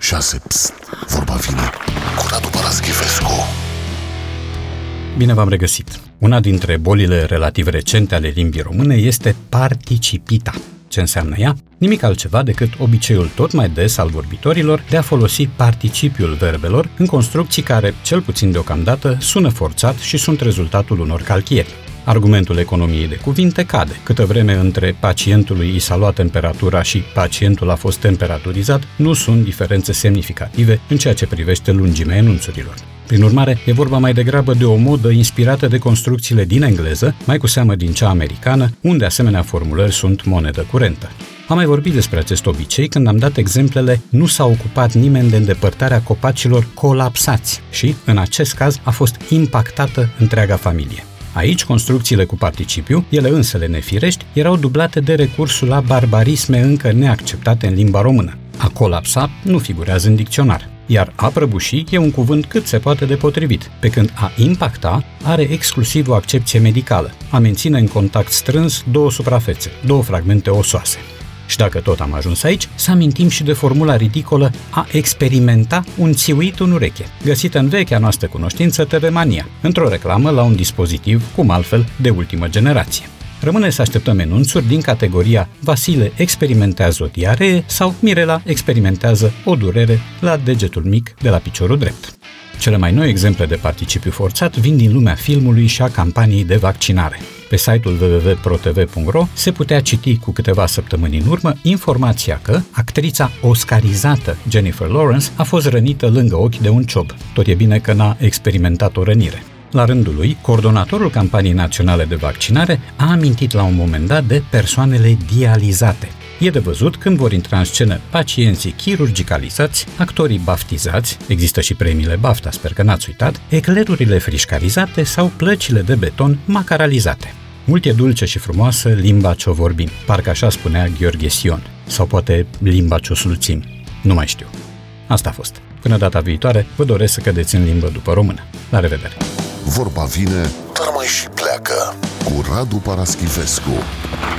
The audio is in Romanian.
6. Psst, vorba vine cu Radu Paraschivescu. Bine v-am regăsit! Una dintre bolile relativ recente ale limbii române este participita. Ce înseamnă ea? Nimic altceva decât obiceiul tot mai des al vorbitorilor de a folosi participiul verbelor în construcții care, cel puțin deocamdată, sună forțat și sunt rezultatul unor calchieri. Argumentul economiei de cuvinte cade. Câtă vreme între pacientului i s-a luat temperatura și pacientul a fost temperaturizat, nu sunt diferențe semnificative în ceea ce privește lungimea enunțurilor. Prin urmare, e vorba mai degrabă de o modă inspirată de construcțiile din engleză, mai cu seamă din cea americană, unde asemenea formulări sunt monedă curentă. Am mai vorbit despre acest obicei când am dat exemplele "nu s-a ocupat nimeni de îndepărtarea copacilor colapsați" și, în acest caz, a fost impactată întreaga familie. Aici, construcțiile cu participiu, ele însele nefirești, erau dublate de recursul la barbarisme încă neacceptate în limba română. A colapsa nu figurează în dicționar, iar a prăbuși e un cuvânt cât se poate de potrivit, pe când a impacta are exclusiv o accepție medicală, a menține în contact strâns două suprafețe, două fragmente osoase. Și dacă tot am ajuns aici, să amintim și de formula ridicolă a experimenta un țiuit în ureche, găsită în vechea noastră cunoștință TV Mania, într-o reclamă la un dispozitiv, cum altfel, de ultimă generație. Rămâne să așteptăm enunțuri din categoria Vasile experimentează o diaree sau Mirela experimentează o durere la degetul mic de la piciorul drept. Cele mai noi exemple de participiu forțat vin din lumea filmului și a campaniei de vaccinare. Pe site-ul www.protv.ro se putea citi cu câteva săptămâni în urmă informația că actrița oscarizată Jennifer Lawrence a fost rănită lângă ochi de un ciob. Tot e bine că n-a experimentat o rănire. La rândul lui, coordonatorul campaniei naționale de vaccinare a amintit la un moment dat de persoanele dializate. E de văzut când vor intra în scenă pacienții chirurgicalizați, actorii baftizați, există și premiile BAFTA, sper că n-ați uitat, eclerurile frișcarizate sau plăcile de beton macaralizate. Mult e dulce și frumoasă limba ce-o vorbim, parcă așa spunea Gheorghe Sion, sau poate limba ce-o sluțim, nu mai știu. Asta a fost. Până data viitoare, vă doresc să cădeți în limbă după română. La revedere! Vorba vine, dar mai și pleacă cu Radu Paraschivescu.